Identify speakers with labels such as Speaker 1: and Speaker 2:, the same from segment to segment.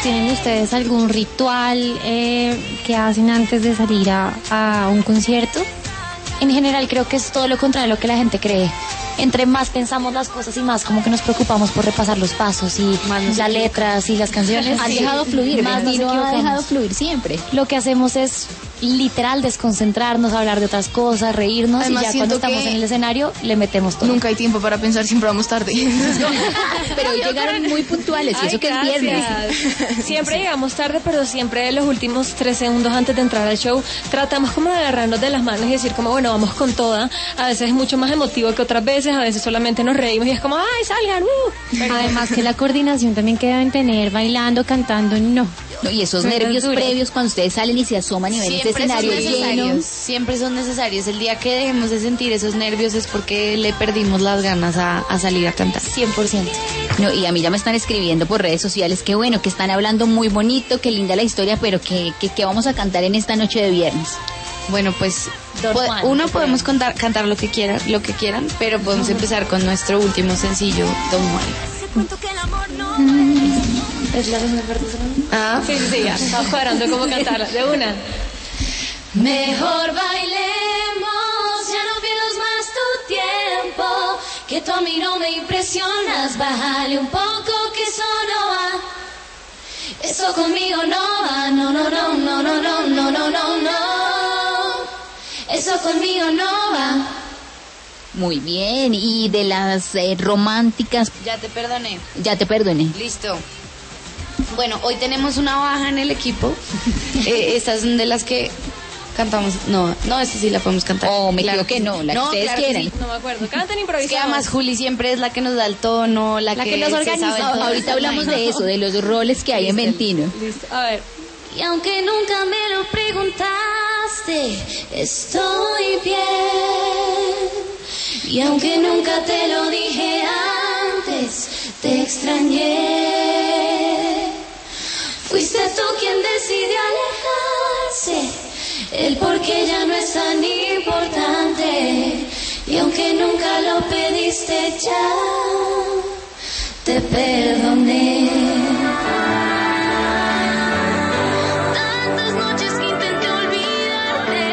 Speaker 1: ¿tienen ustedes algún ritual que hacen antes de salir a un concierto?
Speaker 2: En general creo que es todo lo contrario a lo que la gente cree. Entre más pensamos las cosas y más como que nos preocupamos por repasar los pasos y las letras y las canciones.
Speaker 3: Han dejado fluir,
Speaker 2: más nos
Speaker 3: Ventino ha
Speaker 2: equivocamos.
Speaker 3: dejado fluir siempre.
Speaker 2: Lo que hacemos es literal desconcentrarnos, hablar de otras cosas, reírnos.
Speaker 4: Además,
Speaker 2: y ya cuando
Speaker 4: siento
Speaker 2: estamos
Speaker 4: que
Speaker 2: en el escenario le metemos todo.
Speaker 4: Nunca hay tiempo para pensar, siempre vamos tarde.
Speaker 3: Pero hoy llegaron muy puntuales, y eso que es viernes.
Speaker 5: Siempre llegamos tarde, pero siempre los últimos 3 segundos antes de entrar al show tratamos como de agarrarnos de las manos y decir como, bueno, vamos con toda. A veces es mucho más emotivo que otras veces, a veces solamente nos reímos y es como, ¡ay, salgan!
Speaker 1: Pero además que la coordinación también que deben tener bailando, cantando, no.
Speaker 3: No, y esos nervios previos cuando ustedes salen y se asoman y ven ese escenario lleno.
Speaker 6: Siempre son necesarios. El día que dejemos de sentir esos nervios es porque le perdimos las ganas a salir a cantar.
Speaker 2: 100%.
Speaker 3: No, y a mí ya me están escribiendo por redes sociales que bueno, que están hablando muy bonito, que linda la historia, pero que vamos a cantar en esta noche de viernes.
Speaker 6: Bueno, pues
Speaker 2: Don Juan,
Speaker 6: uno podemos cantar lo que quieran, pero podemos empezar con nuestro último sencillo, Don Juan.
Speaker 2: ¿Es la misma parte?
Speaker 5: Sí, ya. Estamos cuadrando cómo cantarla. De una.
Speaker 7: Mejor bailemos, ya no pierdas más tu tiempo, que tú a mí no me impresionas, bájale un poco que eso no va, eso conmigo no va, no, no, no, no, no, no, no, no, no, no, eso conmigo no va.
Speaker 3: Muy bien, y de las románticas,
Speaker 6: Ya te perdoné.
Speaker 3: ya te perdoné.
Speaker 6: Listo. Bueno, hoy tenemos una baja en el equipo. Estas son de las que cantamos. No, esta sí la podemos cantar.
Speaker 3: Oh, me
Speaker 6: Claro
Speaker 3: equivoqué,
Speaker 6: que
Speaker 3: no,
Speaker 6: sí.
Speaker 3: la que ustedes
Speaker 6: claro que
Speaker 3: quieran.
Speaker 6: sí.
Speaker 5: No me acuerdo. Canten
Speaker 6: Es
Speaker 5: improvisados.
Speaker 6: que además Juli siempre es la que nos da el tono, la que
Speaker 2: nos
Speaker 6: se
Speaker 2: organiza.
Speaker 6: sabe todo.
Speaker 3: Ahorita hablamos de eso, de los roles que hay en Ventino.
Speaker 5: Listo. A ver.
Speaker 7: Y aunque nunca me lo preguntaste, estoy bien. Y aunque nunca te lo dije antes, te extrañé. Fuiste tú quien decidió alejarse, el porqué ya no es tan importante. Y aunque nunca lo pediste ya, te perdoné. Tantas noches que intenté olvidarte,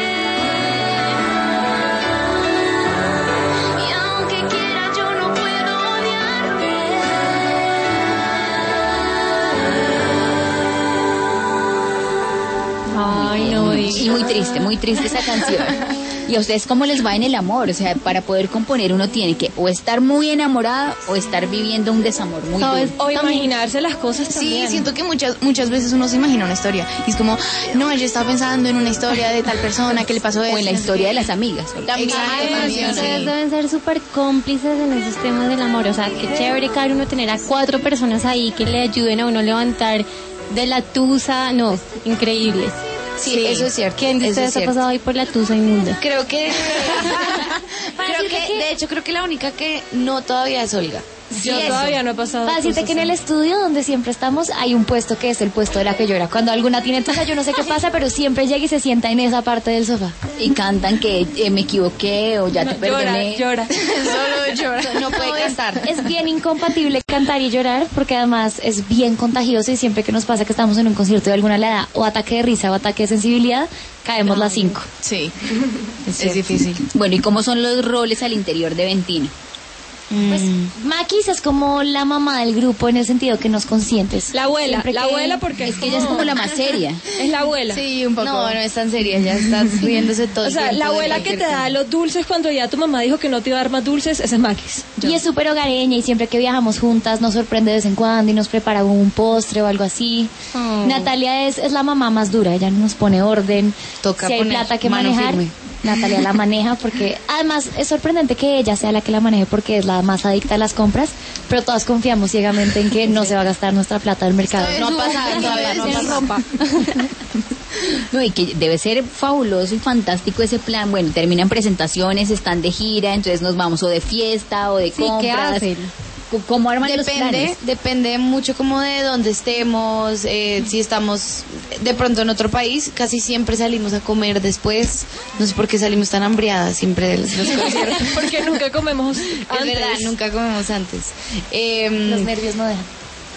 Speaker 7: y aunque quiera yo no puedo odiarte.
Speaker 1: Ay, no,
Speaker 3: Y muy triste esa canción. ¿Y a ustedes cómo les va en el amor? O sea, para poder componer uno tiene que o estar muy enamorada o estar viviendo un desamor muy duro.
Speaker 5: O imaginarse las cosas
Speaker 4: Sí,
Speaker 5: también.
Speaker 4: siento que muchas veces uno se imagina una historia y es como, no, yo estaba pensando en una historia de tal persona que le pasó esto.
Speaker 3: O en la historia de las amigas.
Speaker 4: También, también,
Speaker 1: ustedes
Speaker 4: sí.
Speaker 1: deben ser súper cómplices en esos temas del amor. O sea, qué chévere cada uno tener a 4 personas ahí que le ayuden a uno a levantar de la tusa. No, increíble.
Speaker 6: Sí, eso es cierto.
Speaker 1: ¿Quién de
Speaker 6: eso es
Speaker 1: ustedes ha
Speaker 6: cierto.
Speaker 1: pasado ahí por la tusa inmunda?
Speaker 6: Creo que de hecho creo que la única que no todavía es Olga.
Speaker 5: Yo todavía no he pasado.
Speaker 2: Para decirte
Speaker 5: cosas
Speaker 2: que en el
Speaker 5: así.
Speaker 2: estudio donde siempre estamos hay un puesto que es el puesto de la que llora. Cuando alguna tiene tusa, yo no sé qué pasa, pero siempre llega y se sienta en esa parte del sofá.
Speaker 3: Y cantan que me equivoqué o ya te perdoné.
Speaker 5: Llora.
Speaker 6: Solo llora, no puede cantar.
Speaker 2: Es bien incompatible cantar y llorar porque además es bien contagioso y siempre que nos pasa que estamos en un concierto de alguna le da o ataque de risa o ataque de sensibilidad, caemos las 5.
Speaker 4: Sí, es difícil.
Speaker 3: Bueno, ¿y cómo son los roles al interior de Ventino?
Speaker 2: Pues Maquis es como la mamá del grupo en el sentido que nos consientes.
Speaker 5: La abuela,
Speaker 2: Siempre
Speaker 5: la
Speaker 2: que-
Speaker 5: abuela porque
Speaker 3: Es que ella es como la más seria.
Speaker 5: Es la abuela.
Speaker 4: Sí, un poco.
Speaker 6: No es tan seria, ya estás riéndose todo
Speaker 5: O
Speaker 6: el
Speaker 5: sea,
Speaker 6: tiempo
Speaker 5: la
Speaker 6: de
Speaker 5: abuela que
Speaker 6: cualquier
Speaker 5: te da
Speaker 6: cosa.
Speaker 5: los dulces cuando ya tu mamá dijo que no te iba a dar más dulces, esa es Maquis.
Speaker 2: Y es súper hogareña y siempre que viajamos juntas nos sorprende de vez en cuando y nos prepara un postre o algo así. Natalia es la mamá más dura, ella nos pone orden.
Speaker 6: Toca
Speaker 2: si hay
Speaker 6: poner
Speaker 2: plata que
Speaker 6: mano
Speaker 2: manejar,
Speaker 6: firme.
Speaker 2: Natalia la maneja porque además es sorprendente que ella sea la que la maneje porque es la más adicta a las compras, pero todas confiamos ciegamente en que no se va a gastar nuestra plata del mercado.
Speaker 6: No ha pasado todavía, no ha pasado.
Speaker 3: No, y que debe ser fabuloso y fantástico ese plan. Bueno, terminan presentaciones, están de gira, entonces nos vamos o de fiesta o de
Speaker 1: Sí, ¿qué
Speaker 3: compras.
Speaker 1: hacen?
Speaker 3: ¿Cómo arman los planes?
Speaker 6: Depende mucho como de dónde estemos, si estamos de pronto en otro país, casi siempre salimos a comer después, no sé por qué salimos tan hambriadas siempre de los conciertos.
Speaker 5: Porque nunca comemos
Speaker 6: Es
Speaker 5: antes.
Speaker 6: verdad, nunca comemos antes.
Speaker 2: Los nervios no dejan.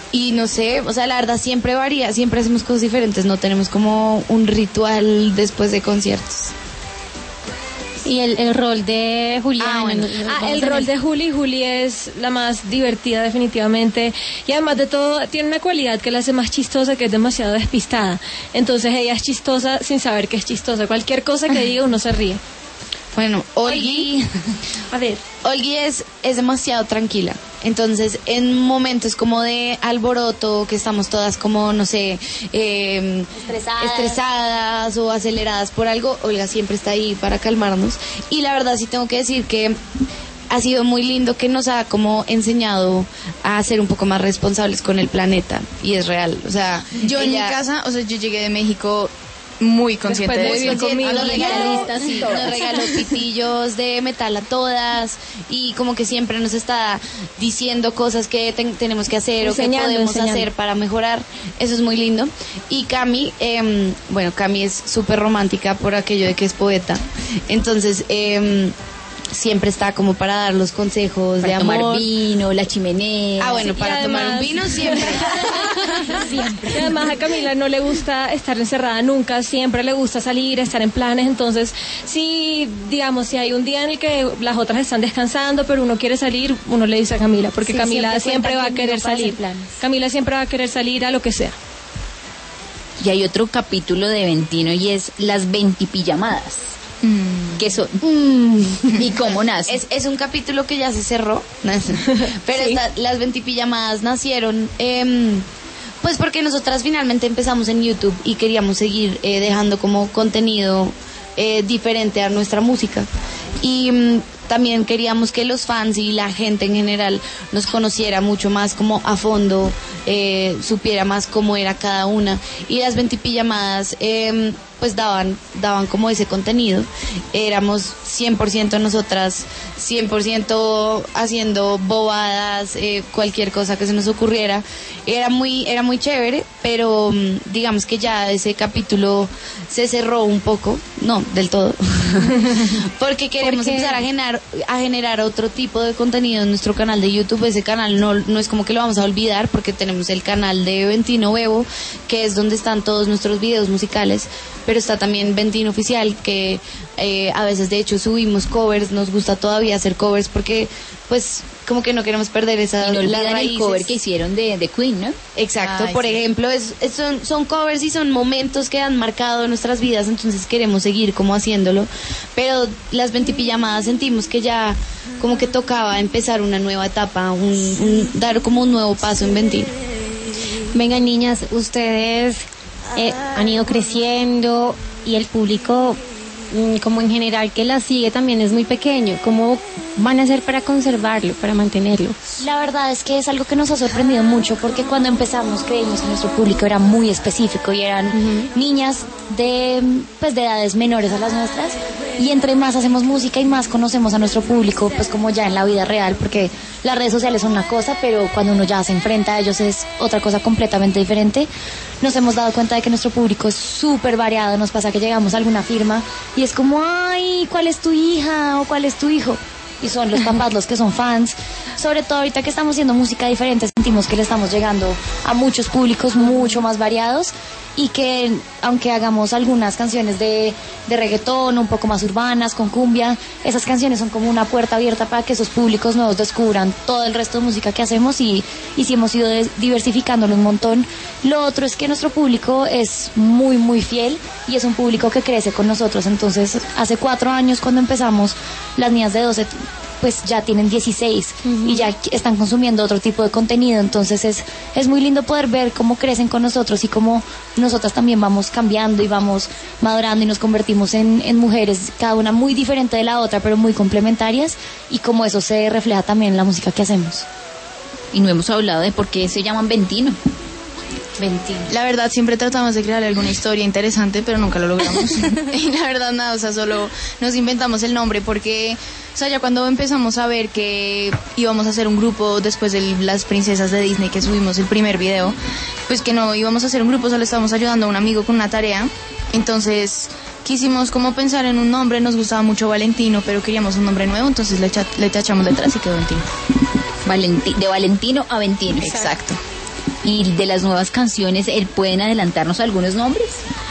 Speaker 6: Y no sé, o sea, la verdad siempre varía, siempre hacemos cosas diferentes, no tenemos como un ritual después de conciertos.
Speaker 1: Y el rol de Juliana.
Speaker 5: El rol de Juli es la más divertida definitivamente, y además de todo tiene una cualidad que la hace más chistosa, que es demasiado despistada. Entonces ella es chistosa sin saber que es chistosa. Cualquier cosa que diga uno se ríe.
Speaker 6: Bueno, Olgi
Speaker 5: A ver,
Speaker 6: Olgi es demasiado tranquila. Entonces, en momentos como de alboroto, que estamos todas como, no sé, estresadas o aceleradas por algo, Olga siempre está ahí para calmarnos. Y la verdad sí tengo que decir que ha sido muy lindo, que nos ha como enseñado a ser un poco más responsables con el planeta. Y es real, o sea,
Speaker 4: Yo en mi
Speaker 6: ella-
Speaker 4: casa, o sea, yo llegué de México muy consciente
Speaker 5: Después de
Speaker 4: de
Speaker 5: vivir
Speaker 4: eso.
Speaker 5: conmigo.
Speaker 6: Nos regaló pitillos de metal a todas, y como que siempre nos está diciendo cosas que tenemos que hacer o que podemos hacer para mejorar. Eso es muy lindo. Y Cami, bueno, Cami es súper romántica por aquello de que es poeta. Entonces, siempre está como para dar los consejos
Speaker 3: Para
Speaker 6: de
Speaker 3: tomar
Speaker 6: amor.
Speaker 3: vino, la chimenea.
Speaker 6: Ah, bueno,
Speaker 5: Sí,
Speaker 6: para
Speaker 5: y
Speaker 6: tomar un
Speaker 5: además-
Speaker 6: vino siempre.
Speaker 5: y además a Camila no le gusta estar encerrada nunca, siempre le gusta salir, estar en planes. Entonces, si digamos, si hay un día en el que las otras están descansando, pero uno quiere salir, uno le dice a Camila, porque
Speaker 2: Sí,
Speaker 5: Camila
Speaker 2: siempre
Speaker 5: siempre va a
Speaker 2: cuenta
Speaker 5: querer
Speaker 2: conmigo para hacer
Speaker 5: salir.
Speaker 2: planes.
Speaker 5: Camila siempre va a querer salir a lo que sea.
Speaker 3: Y hay otro capítulo de Ventino y es las 20 pijamadas. ¿Qué son? ¿Y cómo nace?
Speaker 6: Es un capítulo que ya se cerró, pero las 20 pijamadas nacieron pues porque nosotras finalmente empezamos en YouTube y queríamos seguir dejando como contenido diferente a nuestra música, y también queríamos que los fans y la gente en general nos conociera mucho más como a fondo, supiera más cómo era cada una, y las 20 pijamadas pues daban como ese contenido. Éramos 100% nosotras, 100% haciendo bobadas, cualquier cosa que se nos ocurriera. Era muy chévere, pero digamos que ya ese capítulo se cerró un poco, no del todo, porque queremos empezar a generar otro tipo de contenido en nuestro canal de YouTube. Ese canal no es como que lo vamos a olvidar, porque tenemos el canal de Ventino Bebo, que es donde están todos nuestros videos musicales, pero está también Ventino Oficial, que a veces de hecho subimos covers. Nos gusta todavía hacer covers porque pues como que no queremos perder esa
Speaker 3: Y no
Speaker 6: las
Speaker 3: olvidan el
Speaker 6: raíces.
Speaker 3: cover que hicieron de Queen, ¿no?
Speaker 6: Exacto,
Speaker 4: Ay,
Speaker 6: por
Speaker 4: sí.
Speaker 6: ejemplo, son covers y son momentos que han marcado nuestras vidas, entonces queremos seguir como haciéndolo, pero las 20 pijamadas sentimos que ya como que tocaba empezar una nueva etapa, dar como un nuevo paso en Ventino.
Speaker 1: Venga, niñas, ustedes han ido creciendo y el público, como en general que la sigue, también es muy pequeño. ¿Cómo van a hacer para conservarlo, para mantenerlo?
Speaker 2: La verdad es que es algo que nos ha sorprendido mucho, porque cuando empezamos creímos que nuestro público era muy específico y eran niñas de edades menores a las nuestras, y entre más hacemos música y más conocemos a nuestro público, pues como ya en la vida real, porque las redes sociales son una cosa, pero cuando uno ya se enfrenta a ellos es otra cosa completamente diferente. Nos hemos dado cuenta de que nuestro público es súper variado. Nos pasa que llegamos a alguna firma y es como, ay, ¿cuál es tu hija o cuál es tu hijo? Y son los papás los que son fans. Sobre todo ahorita que estamos haciendo música diferente, sentimos que le estamos llegando a muchos públicos mucho más variados, y que aunque hagamos algunas canciones de reggaetón, un poco más urbanas, con cumbia, esas canciones son como una puerta abierta para que esos públicos nuevos descubran todo el resto de música que hacemos, y sí hemos ido diversificándolo un montón. Lo otro es que nuestro público es muy, muy fiel, y es un público que crece con nosotros. Entonces, hace 4 años cuando empezamos, las niñas de 12 pues ya tienen 16 y ya están consumiendo otro tipo de contenido. Entonces es muy lindo poder ver cómo crecen con nosotros y cómo nosotras también vamos cambiando y vamos madurando y nos convertimos en mujeres, cada una muy diferente de la otra, pero muy complementarias, y cómo eso se refleja también en la música que hacemos.
Speaker 3: Y no hemos hablado de por qué se llaman Ventino.
Speaker 4: La verdad, siempre tratamos de crear alguna historia interesante, pero nunca lo logramos. Y la verdad, nada, o sea, solo nos inventamos el nombre porque, o sea, ya cuando empezamos a ver que íbamos a hacer un grupo después de las princesas de Disney, que subimos el primer video, pues que no íbamos a hacer un grupo, solo estábamos ayudando a un amigo con una tarea. Entonces quisimos como pensar en un nombre. Nos gustaba mucho Valentino, pero queríamos un nombre nuevo, entonces le tachamos detrás y quedó Ventino.
Speaker 3: De Valentino a Ventino.
Speaker 4: Exacto.
Speaker 3: Y de las nuevas canciones, ¿pueden adelantarnos algunos nombres?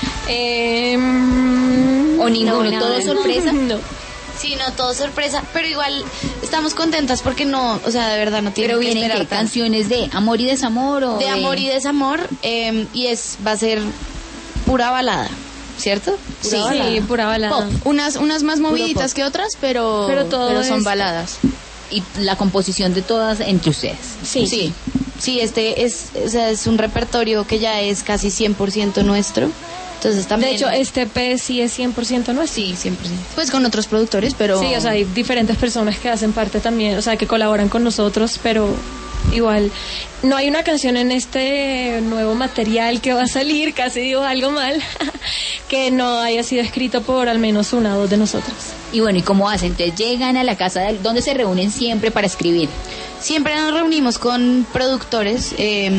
Speaker 3: ¿O ninguno?
Speaker 1: no,
Speaker 3: ¿Todo
Speaker 1: no.
Speaker 3: sorpresa?
Speaker 5: No.
Speaker 6: Sí, no, todo sorpresa, pero igual estamos contentas porque no, o sea, de verdad no tiene
Speaker 3: Pero
Speaker 6: que
Speaker 3: vienen
Speaker 6: esperar
Speaker 3: ¿qué?
Speaker 6: tanto.
Speaker 3: ¿Canciones de amor y desamor? O
Speaker 6: De amor y desamor, y va a ser pura balada, ¿cierto?
Speaker 5: Sí, pura balada.
Speaker 3: Pop.
Speaker 4: Unas más moviditas
Speaker 3: pop.
Speaker 4: que otras, pero
Speaker 5: todo
Speaker 4: son
Speaker 5: es-
Speaker 4: baladas.
Speaker 3: Y la composición de todas entre ustedes.
Speaker 5: Sí.
Speaker 6: Sí, o sea, es un repertorio que ya es casi 100% nuestro. Entonces también.
Speaker 5: De hecho, este EP sí es 100% nuestro.
Speaker 6: sí, 100%.
Speaker 4: Pues con otros productores, pero...
Speaker 5: Sí, o sea, hay diferentes personas que hacen parte también, o sea, que colaboran con nosotros, pero igual, no hay una canción en este nuevo material que va a salir, casi digo algo mal, que no haya sido escrito por al menos una o dos de nosotros.
Speaker 3: Y bueno, ¿y cómo hacen? Entonces llegan a la casa, ¿dónde se reúnen siempre para escribir?
Speaker 6: Siempre nos reunimos con productores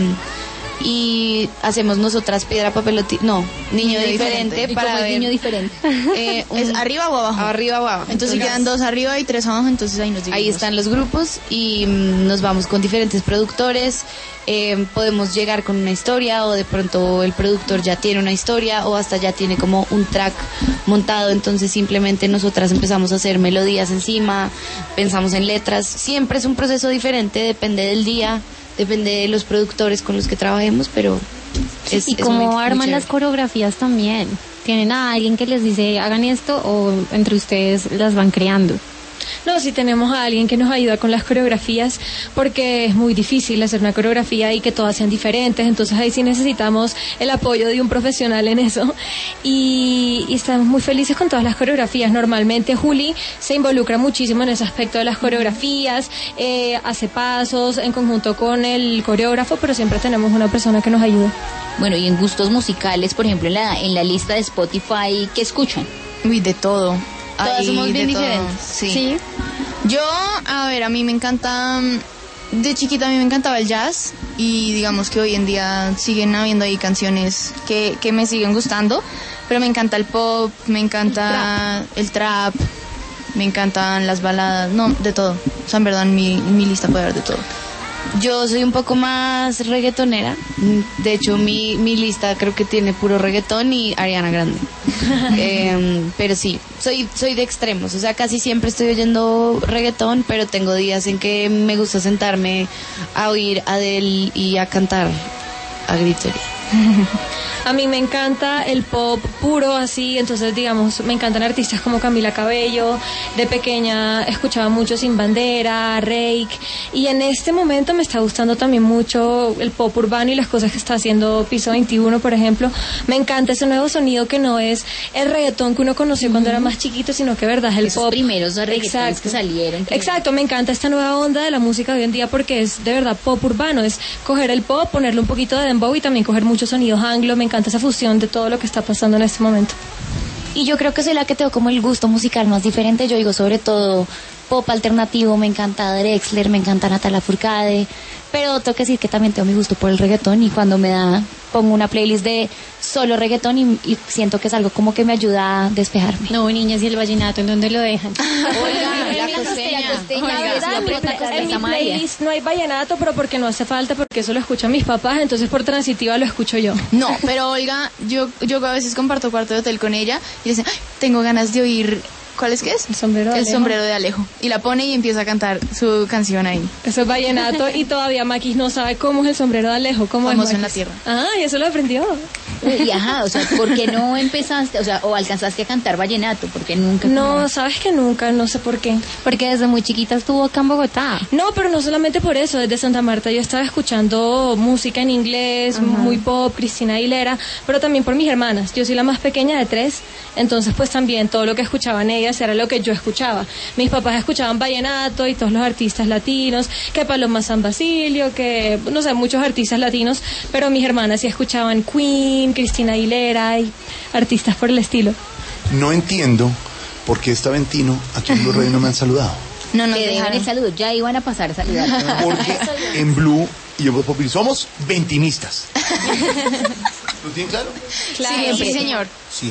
Speaker 6: y hacemos nosotras piedra, papel o niño diferente
Speaker 3: ¿Y
Speaker 6: para
Speaker 3: cómo es
Speaker 6: ver.
Speaker 3: niño diferente?
Speaker 4: ¿Es arriba o abajo?
Speaker 6: Arriba o abajo.
Speaker 4: Entonces quedan 2 arriba y 3 abajo, entonces ahí nos dividimos.
Speaker 6: Ahí están los grupos y nos vamos con diferentes productores. Podemos llegar con una historia o de pronto el productor ya tiene una historia o hasta ya tiene como un track montado, entonces simplemente nosotras empezamos a hacer melodías encima, pensamos en letras. Siempre es un proceso diferente, depende del día, depende de los productores con los que trabajemos, pero es
Speaker 1: y
Speaker 6: es
Speaker 1: cómo
Speaker 6: muy
Speaker 1: arman
Speaker 6: chévere.
Speaker 1: las coreografías también. ¿Tienen a alguien que les dice hagan esto o entre ustedes las van creando?
Speaker 5: No, sí tenemos a alguien que nos ayuda con las coreografías porque es muy difícil hacer una coreografía y que todas sean diferentes, entonces ahí sí necesitamos el apoyo de un profesional en eso y estamos muy felices con todas las coreografías. Normalmente Juli se involucra muchísimo en ese aspecto de las coreografías, hace pasos en conjunto con el coreógrafo, pero siempre tenemos una persona que nos ayuda.
Speaker 3: Bueno, y en gustos musicales, por ejemplo, en la lista de Spotify, ¿qué escuchan?
Speaker 4: Uy, de todo.
Speaker 6: Todas
Speaker 4: Ahí,
Speaker 6: somos bien
Speaker 4: de todo.
Speaker 6: diferentes.
Speaker 4: Sí. Yo, a ver, a mí me encanta... De chiquita a mí me encantaba el jazz y digamos que hoy en día siguen habiendo ahí canciones que me siguen gustando, pero me encanta el pop, me encanta el trap, me encantan las baladas, no, de todo. O sea, en verdad en mi lista puede haber de todo.
Speaker 6: Yo soy un poco más reggaetonera. De hecho, mi lista creo que tiene puro reggaetón y Ariana Grande. Pero sí, soy de extremos. O sea, casi siempre estoy oyendo reggaetón, pero tengo días en que me gusta sentarme a oír Adele y a cantar a grito.
Speaker 5: A mí me encanta el pop puro así, entonces digamos, me encantan artistas como Camila Cabello, de pequeña escuchaba mucho Sin Bandera, Reik, y en este momento me está gustando también mucho el pop urbano y las cosas que está haciendo Piso 21, por ejemplo. Me encanta ese nuevo sonido que no es el reggaetón que uno conoció cuando era más chiquito, sino que verdad es el
Speaker 3: Esos
Speaker 5: pop.
Speaker 3: primeros reggaetones
Speaker 5: Exacto.
Speaker 3: que salieron.
Speaker 5: Exacto, me encanta esta nueva onda de la música de hoy en día porque es de verdad pop urbano, es coger el pop, ponerle un poquito de dembow y también coger muchos sonidos anglo, me encanta esa fusión de todo lo que está pasando en este momento.
Speaker 2: Y yo creo que soy la que tengo como el gusto musical más diferente. Yo digo sobre todo pop alternativo, me encanta Drexler, me encanta Natalia Lafourcade, pero tengo que decir que también tengo mi gusto por el reggaetón y cuando me da pongo una playlist de solo reggaetón y siento que es algo como que me ayuda a despejarme.
Speaker 1: No, niñas, ¿y el vallenato en dónde lo dejan?
Speaker 3: Oiga, la costeña.
Speaker 5: Oiga,
Speaker 3: La
Speaker 5: en mi
Speaker 3: prota costeña,
Speaker 5: en mi
Speaker 3: María.
Speaker 5: playlist no hay vallenato, pero porque no hace falta, porque eso lo escuchan mis papás, entonces por transitiva lo escucho yo.
Speaker 4: No, pero Olga, yo a veces comparto cuarto de hotel con ella y dice, "Ay, tengo ganas de oír, ¿cuál es que es?
Speaker 5: El sombrero de
Speaker 4: El
Speaker 5: Alejo.
Speaker 4: sombrero de Alejo. Y la pone y empieza a cantar su canción ahí.
Speaker 5: Eso es vallenato y todavía Maquis no sabe cómo es el sombrero de Alejo, cómo
Speaker 4: Famoso
Speaker 5: es
Speaker 4: en la
Speaker 5: Maquis.
Speaker 4: tierra.
Speaker 5: Ah, y eso lo aprendió.
Speaker 3: Y ajá, o sea, ¿por qué no empezaste, o sea, o alcanzaste a cantar vallenato? Porque nunca.
Speaker 5: No, sabes que nunca, no sé por qué.
Speaker 1: Porque desde muy chiquita estuvo acá en Bogotá.
Speaker 5: No, pero no solamente por eso, desde Santa Marta yo estaba escuchando música en inglés, muy pop, Cristina Aguilera, pero también por mis hermanas. Yo soy la más pequeña de 3, entonces pues también todo lo que escuchaban ellas era lo que yo escuchaba. Mis papás escuchaban vallenato y todos los artistas latinos, que Paloma San Basilio, que no sé, muchos artistas latinos, pero mis hermanas sí escuchaban Queen, Cristina Aguilera y artistas por el estilo.
Speaker 8: No entiendo por qué esta Ventino aquí en Blue Radio no me han saludado.
Speaker 4: No nos
Speaker 3: Que dejan
Speaker 4: dejaron.
Speaker 3: el saludo, ya iban a pasar a saludar.
Speaker 8: Porque en Blue y en Voz Populi somos ventinistas. ¿Lo tienen claro?
Speaker 4: Sí, señor.
Speaker 8: Sí.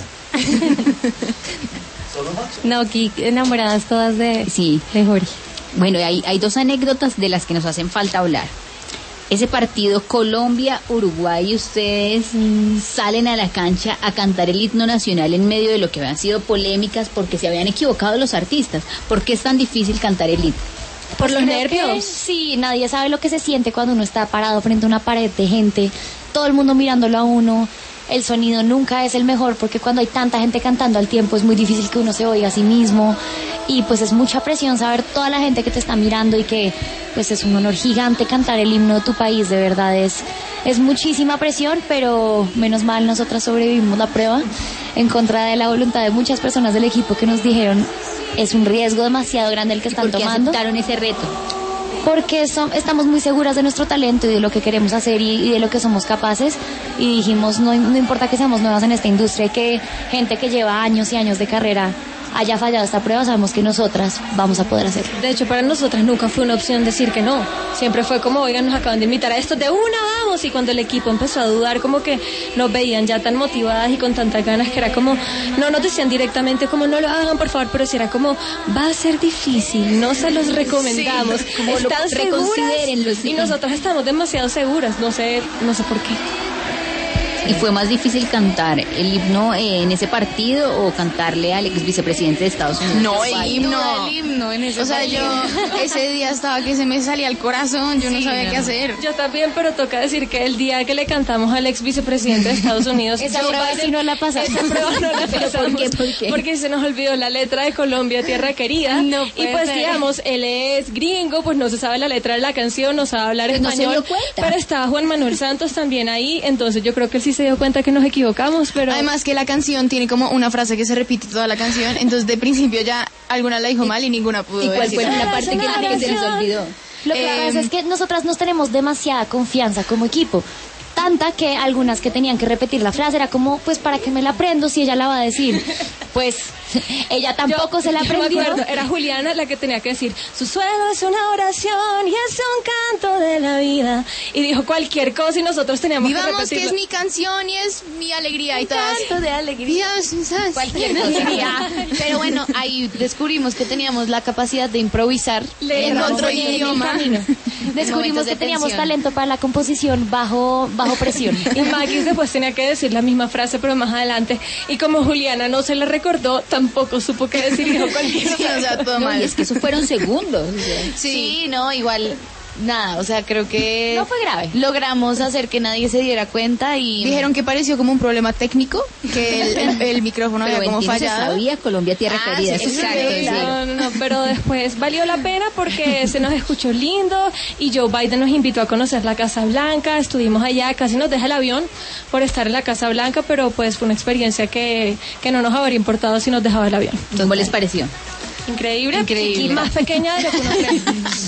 Speaker 8: ¿Solo Max?
Speaker 1: No, aquí enamoradas todas
Speaker 3: Sí.
Speaker 1: de Jorge.
Speaker 3: Bueno, hay dos anécdotas de las que nos hacen falta hablar. ese partido Colombia-Uruguay, ustedes salen a la cancha a cantar el himno nacional en medio de lo que habían sido polémicas porque se habían equivocado los artistas. ¿Por qué es tan difícil cantar el himno?
Speaker 5: Por los
Speaker 2: Creo
Speaker 5: nervios.
Speaker 2: que sí, nadie sabe lo que se siente cuando uno está parado frente a una pared de gente, todo el mundo mirándolo a uno. El sonido nunca es el mejor porque cuando hay tanta gente cantando al tiempo es muy difícil que uno se oiga a sí mismo y pues es mucha presión saber toda la gente que te está mirando y que pues es un honor gigante cantar el himno de tu país, de verdad es muchísima presión, pero menos mal nosotras sobrevivimos la prueba en contra de la voluntad de muchas personas del equipo que nos dijeron es un riesgo demasiado grande el que están
Speaker 3: ¿Por qué
Speaker 2: tomando.
Speaker 3: aceptaron ese reto?
Speaker 2: Porque estamos muy seguras de nuestro talento y de lo que queremos hacer y de lo que somos capaces y dijimos no importa que seamos nuevas en esta industria, que gente que lleva años y años de carrera haya fallado esta prueba, sabemos que nosotras vamos a poder hacerlo.
Speaker 5: De hecho, para nosotras nunca fue una opción decir que no. Siempre fue como, oigan, nos acaban de invitar a esto, de una vamos. Y cuando el equipo empezó a dudar, como que nos veían ya tan motivadas y con tantas ganas que era como, no nos decían directamente como, no lo hagan, por favor, pero si era como, va a ser difícil, no se los recomendamos.
Speaker 3: Sí, como
Speaker 5: ¿Están seguras?
Speaker 3: reconsidérenlo, sí.
Speaker 5: Y nosotras estamos demasiado seguras, no sé por qué.
Speaker 3: ¿Y fue más difícil cantar el himno en ese partido o cantarle al ex vicepresidente de Estados Unidos?
Speaker 4: No, el himno.
Speaker 6: El himno en ese
Speaker 4: O sea,
Speaker 6: partido.
Speaker 4: yo ese día estaba que se me salía el corazón, yo no sabía qué hacer.
Speaker 5: Yo también, pero toca decir que el día que le cantamos al ex vicepresidente de Estados Unidos,
Speaker 2: Esa
Speaker 5: Joe
Speaker 2: prueba
Speaker 5: Biden,
Speaker 2: sí no la pasamos.
Speaker 5: Esa prueba no la
Speaker 3: ¿Pero
Speaker 5: pasamos.
Speaker 3: por qué?
Speaker 5: Porque se nos olvidó la letra de Colombia, Tierra Querida.
Speaker 6: No
Speaker 5: y
Speaker 6: puede
Speaker 5: pues
Speaker 6: ser.
Speaker 5: digamos, él es gringo, pues no se sabe la letra de la canción, no sabe hablar
Speaker 3: Pues no se
Speaker 5: español.
Speaker 3: dio cuenta.
Speaker 5: Pero estaba Juan Manuel Santos también ahí, entonces yo creo que él sí se dio cuenta que nos equivocamos, pero...
Speaker 4: Además que la canción tiene como una frase que se repite toda la canción, entonces de principio ya alguna la dijo mal y ninguna pudo
Speaker 3: ¿Y cuál
Speaker 4: decir.
Speaker 3: fue la parte que se les olvidó?
Speaker 2: Lo que pasa es que nosotras nos tenemos demasiada confianza como equipo. Tanta que algunas que tenían que repetir la frase era como, pues para que me la aprendo si ella la va a decir. Pues ella tampoco se la
Speaker 5: Yo me
Speaker 2: aprendió.
Speaker 5: acuerdo, era Juliana la que tenía que decir, su suelo es una oración y es un canto de la vida. Y dijo cualquier cosa y nosotros teníamos que
Speaker 4: Vivamos, que
Speaker 5: repetirlo.
Speaker 4: es mi canción y es mi alegría y todas.
Speaker 6: Canto de alegría.
Speaker 4: Cualquier
Speaker 6: Pero bueno, ahí descubrimos que teníamos la capacidad de improvisar
Speaker 4: En otro idioma.
Speaker 2: Descubrimos
Speaker 6: de
Speaker 2: que teníamos
Speaker 6: tensión.
Speaker 2: talento para la composición bajo presión.
Speaker 5: Y Maquis después tenía que decir la misma frase, pero más adelante. Y como Juliana no se la recordó, tampoco supo qué decir. Dijo cualquier
Speaker 4: Sí, o sea, todo
Speaker 3: No,
Speaker 4: mal.
Speaker 3: y es que eso fueron segundos. O sea.
Speaker 6: Sí, no, igual nada, o sea, creo que
Speaker 2: No fue grave.
Speaker 6: logramos hacer que nadie se diera cuenta y
Speaker 4: Dijeron que pareció como un problema técnico, que el micrófono
Speaker 3: Pero
Speaker 4: había como
Speaker 3: Valentín se
Speaker 4: fallado.
Speaker 3: sabía Colombia, Tierra
Speaker 4: Ah,
Speaker 3: Querida.
Speaker 4: sí,
Speaker 3: Eso
Speaker 4: exacto,
Speaker 3: sí.
Speaker 4: sí.
Speaker 5: No, pero después valió la pena porque se nos escuchó lindo y Joe Biden nos invitó a conocer la Casa Blanca, estuvimos allá, casi nos deja el avión por estar en la Casa Blanca, pero pues fue una experiencia que no nos habría importado si nos dejaba el avión.
Speaker 3: ¿Cómo les pareció?
Speaker 5: Increíble,
Speaker 6: Increíble.
Speaker 5: y más pequeña de lo que uno cree.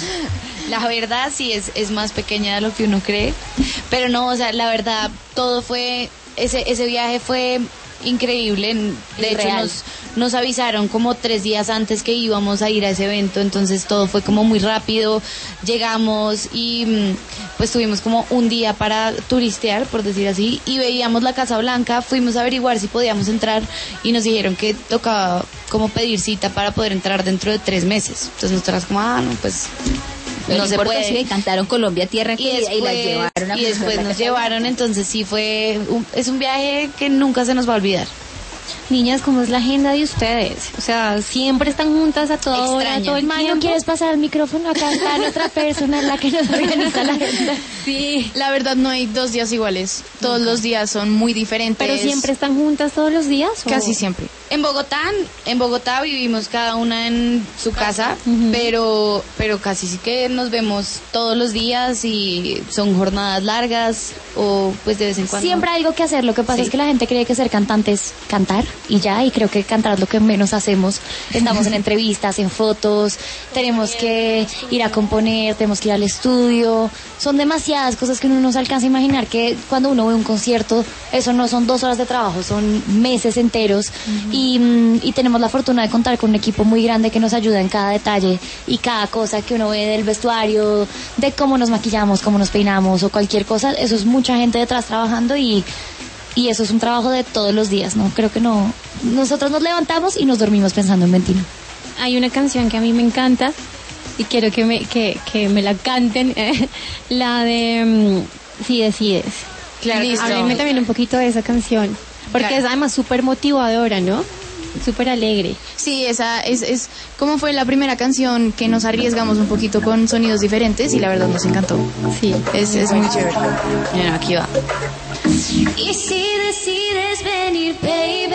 Speaker 6: la verdad sí es más pequeña de lo que uno cree, pero no, o sea, la verdad todo fue, ese viaje fue increíble, de hecho
Speaker 2: Real.
Speaker 6: nos avisaron como 3 días antes que íbamos a ir a ese evento, entonces todo fue como muy rápido, llegamos y pues tuvimos como un día para turistear, por decir así, y veíamos la Casa Blanca, fuimos a averiguar si podíamos entrar y nos dijeron que tocaba como pedir cita para poder entrar dentro de 3 meses, entonces nosotras como, no, pues no se
Speaker 3: importa
Speaker 6: puede.
Speaker 3: si cantaron Colombia, Tierra Querida y las llevaron a
Speaker 6: y después nos llevaron, entonces sí fue es un viaje que nunca se nos va a olvidar.
Speaker 1: Niñas, ¿cómo es la agenda de ustedes? O sea, siempre están juntas a toda hora,
Speaker 6: Extraño.
Speaker 1: todo el
Speaker 2: May, ¿no
Speaker 1: tiempo.
Speaker 2: quieres pasar el micrófono? Acá está otra persona la que nos organiza la agenda.
Speaker 5: Sí,
Speaker 4: La verdad no hay 2 días iguales, todos los días son muy diferentes.
Speaker 1: ¿Pero siempre están juntas todos los días? ¿o?
Speaker 4: Casi siempre.
Speaker 6: En Bogotá vivimos cada una en su casa, pero casi sí que nos vemos todos los días y son jornadas largas o pues de vez en cuando.
Speaker 2: Siempre hay algo que hacer, lo que pasa
Speaker 6: Sí.
Speaker 2: es que la gente cree que ser cantante es cantar y ya, y creo que cantar es lo que menos hacemos. Estamos en entrevistas, en fotos, tenemos que ir a componer, tenemos que ir al estudio, son demasiadas cosas que uno no se alcanza a imaginar que cuando uno ve un concierto, eso no son 2 horas de trabajo, son meses enteros y tenemos la fortuna de contar con un equipo muy grande que nos ayuda en cada detalle y cada cosa que uno ve del vestuario, de cómo nos maquillamos, cómo nos peinamos o cualquier cosa, eso es mucha gente detrás trabajando y eso es un trabajo de todos los días, ¿no? Creo que no. Nosotros nos levantamos y nos dormimos pensando en Ventino.
Speaker 1: Hay una canción que a mí me encanta y quiero que me la canten, la de Si Decides.
Speaker 4: Claro, listo.
Speaker 1: Háblenme también un poquito de esa canción, porque
Speaker 4: Claro.
Speaker 1: es además súper motivadora, ¿no? Súper alegre.
Speaker 4: Sí, esa es como fue la primera canción que nos arriesgamos un poquito con sonidos diferentes y la verdad nos encantó.
Speaker 1: Sí.
Speaker 4: Es muy chévere. Bueno, aquí va.
Speaker 7: Y si decides venir, baby,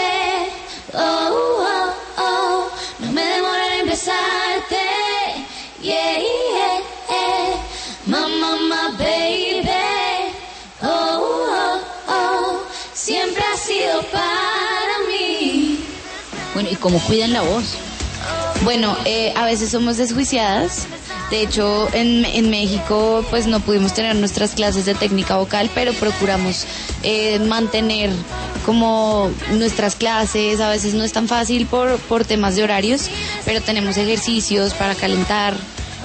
Speaker 7: oh, oh, oh, no me demoraré en besarte, yeah, yeah, yeah, mamá, baby, oh, oh, oh, siempre ha sido para mí.
Speaker 3: Bueno, ¿y cómo cuidan la voz?
Speaker 6: Bueno, a veces somos desjuiciadas. De hecho, en México pues no pudimos tener nuestras clases de técnica vocal, pero procuramos mantener como nuestras clases. A veces no es tan fácil por temas de horarios, pero tenemos ejercicios para calentar.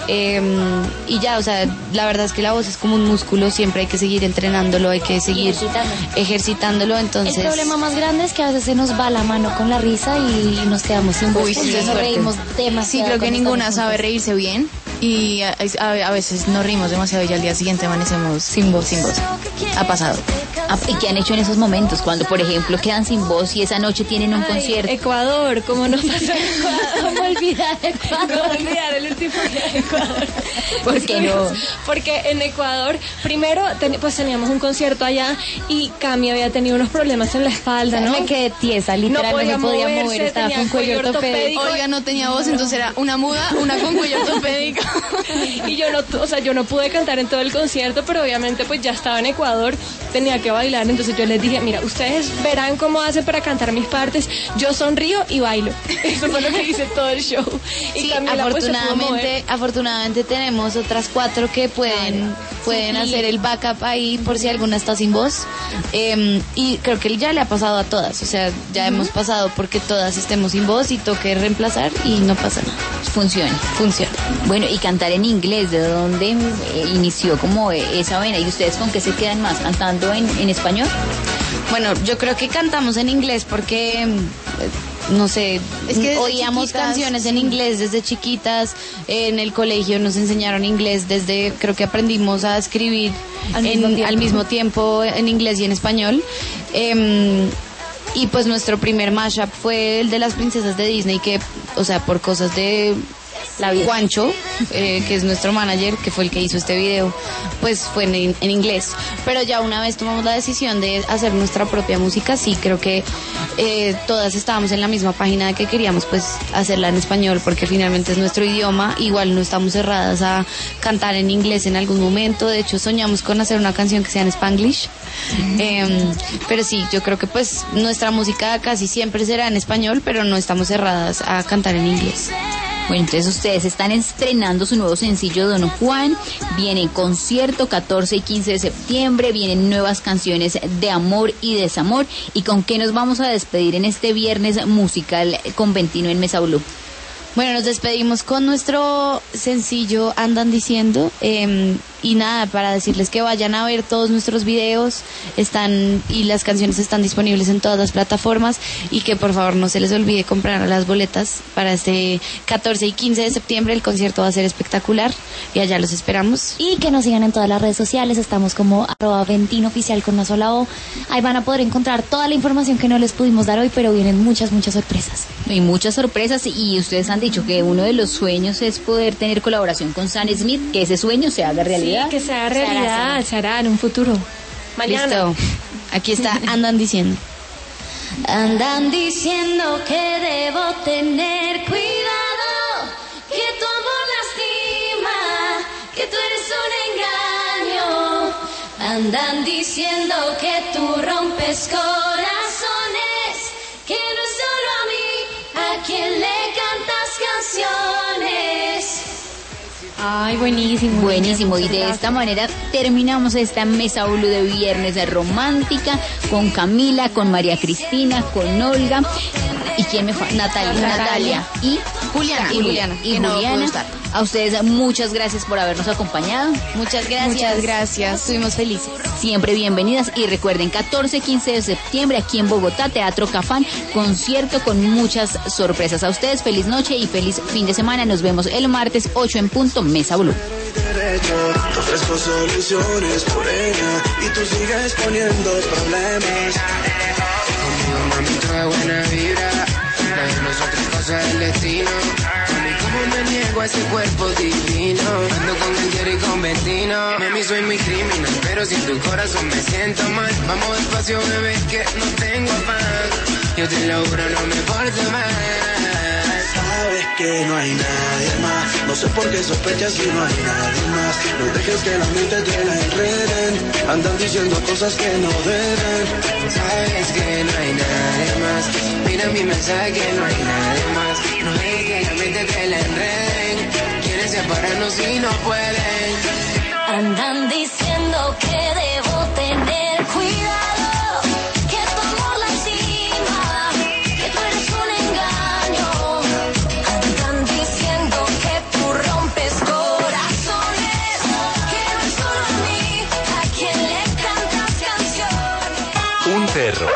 Speaker 6: Y ya, o sea, la verdad es que la voz es como un músculo, siempre hay que seguir entrenándolo, hay que seguir ejercitándolo, entonces...
Speaker 2: El problema más grande es que a veces se nos va la mano con la risa y nos quedamos sin voz.
Speaker 4: Uy, sí,
Speaker 2: Entonces
Speaker 4: es
Speaker 2: nos
Speaker 4: fuerte.
Speaker 2: reímos demasiado.
Speaker 4: Sí, creo que
Speaker 2: cuando
Speaker 4: ninguna
Speaker 2: estamos
Speaker 4: sabe
Speaker 2: juntas.
Speaker 4: reírse bien y a veces nos rimos demasiado y al día siguiente amanecemos sin voz. Ha pasado.
Speaker 3: ¿Y qué han hecho en esos momentos? Cuando, por ejemplo, quedan sin voz y esa noche tienen un
Speaker 5: Ay,
Speaker 3: concierto.
Speaker 5: Ecuador, ¿cómo nos pasó en Ecuador?
Speaker 2: ¿Cómo olvidar Ecuador?
Speaker 5: ¿Cómo olvidar el último día de Ecuador?
Speaker 3: ¿Por qué no?
Speaker 5: Porque en Ecuador, primero, pues teníamos un concierto allá y Cami había tenido unos problemas en la espalda, ¿no?
Speaker 2: Me quedé tiesa, literal, no me podía
Speaker 5: moverse,
Speaker 2: mover, estaba
Speaker 5: tenía
Speaker 2: con cuello ortopédico.
Speaker 4: Olga no tenía voz, entonces era una muda, una con cuello ortopédico.
Speaker 5: Y yo no pude cantar en todo el concierto, pero obviamente pues ya estaba en Ecuador, tenía que bailar, entonces yo les dije, mira, ustedes verán cómo hacen para cantar mis partes, yo sonrío y bailo. Eso fue lo que hice todo el show. Y
Speaker 6: Sí,
Speaker 5: Camila, pues, se pudo mover.
Speaker 6: afortunadamente tenemos otras 4 que pueden hacer el backup ahí por si alguna está sin voz. Y creo que ya le ha pasado a todas, o sea, ya hemos pasado porque todas estemos sin voz y toque reemplazar y no pasa nada.
Speaker 3: Funciona. Bueno, y cantar en inglés, ¿de dónde inició como esa vena? ¿Y ustedes con qué se quedan más? ¿Cantando en español?
Speaker 6: Bueno, yo creo que cantamos en inglés porque, no sé,
Speaker 4: Es que desde
Speaker 6: oíamos
Speaker 4: chiquitas,
Speaker 6: canciones en inglés desde chiquitas, en el colegio nos enseñaron inglés creo que aprendimos a escribir al mismo tiempo en inglés y en español. Y pues nuestro primer mashup fue el de las princesas de Disney, que, o sea, por cosas de Juancho, que es nuestro manager, que fue el que hizo este video, pues fue en inglés. Pero ya una vez tomamos la decisión de hacer nuestra propia música, sí, creo que todas estábamos en la misma página de que queríamos pues hacerla en español, porque finalmente es nuestro idioma. Igual no estamos cerradas a cantar en inglés en algún momento. De hecho, soñamos con hacer una canción que sea en Spanglish. Pero sí, yo creo que pues nuestra música casi siempre será en español, pero no estamos cerradas a cantar en inglés.
Speaker 3: Bueno, entonces ustedes están estrenando su nuevo sencillo Don Juan, viene concierto 14 y 15 de septiembre, vienen nuevas canciones de amor y desamor. ¿Y con qué nos vamos a despedir en este viernes musical conventino en Mesa Blue?
Speaker 6: Bueno, nos despedimos con nuestro sencillo Andan Diciendo, y nada, para decirles que vayan a ver todos nuestros videos, y las canciones están disponibles en todas las plataformas, y que por favor no se les olvide comprar las boletas para este 14 y 15 de septiembre. El concierto va a ser espectacular y allá los esperamos.
Speaker 2: Y que nos sigan en todas las redes sociales, estamos como @ventinoficial con una sola O. Ahí van a poder encontrar toda la información que no les pudimos dar hoy, pero vienen muchas sorpresas.
Speaker 3: Hay muchas sorpresas y ustedes han dicho que uno de los sueños es poder tener colaboración con Sam Smith, que ese sueño se haga realidad.
Speaker 5: Sí, que sea realidad, se hará en un futuro. Mañana.
Speaker 6: Listo, aquí está Andan Diciendo.
Speaker 7: Andan diciendo que debo tener cuidado, que tu amor lastima, que tú eres un engaño. Andan diciendo que tú rompes corazones, que no es solo a mí a quien le cantas canciones.
Speaker 1: Ay, buenísimo.
Speaker 3: Buenísimo, y de esta manera terminamos esta Mesa Blue de viernes de romántica con Camila, con María Cristina, con Olga y quién mejor, Natalia. Y
Speaker 4: Juliana.
Speaker 3: Y
Speaker 4: que no pudo
Speaker 3: Juliana.
Speaker 4: estar.
Speaker 3: A ustedes muchas gracias por habernos acompañado.
Speaker 6: Muchas gracias.
Speaker 4: Muchas gracias.
Speaker 6: Estuvimos felices.
Speaker 3: Siempre bienvenidas y recuerden 14, 15 de septiembre aquí en Bogotá, Teatro Cafán, concierto con muchas sorpresas. A ustedes feliz noche y feliz fin de semana. Nos vemos el martes 8 en punto, Mesa Blue.
Speaker 9: Te ofrezco soluciones por ella y tú sigues poniendo problemas. Conmigo mami toda buena vibra, la de nosotros cosa del destino. Mami, ¿cómo me niego a ese cuerpo divino? Ando con Gentier y con Ventino. Mami, soy muy criminal, pero sin tu corazón me siento mal. Vamos despacio, bebé, que no tengo afán. Yo te lo juro, no me porto mal. Sabes que no hay nadie más, no sé por qué sospechas si no hay nadie más. No dejes que la mente te la enreden, andan diciendo cosas que no deben. Sabes que no hay nadie más, mira mi mensaje que no hay nadie más. No dejes que la mente te la enreden, quieren separarnos y no pueden.
Speaker 7: Andan diciendo que debo tener cuidado, que tu amor lastima, que tú eres un engaño. Andan diciendo que tú rompes corazones, que no es solo a mí a quien le cantas canciones.
Speaker 10: Un perro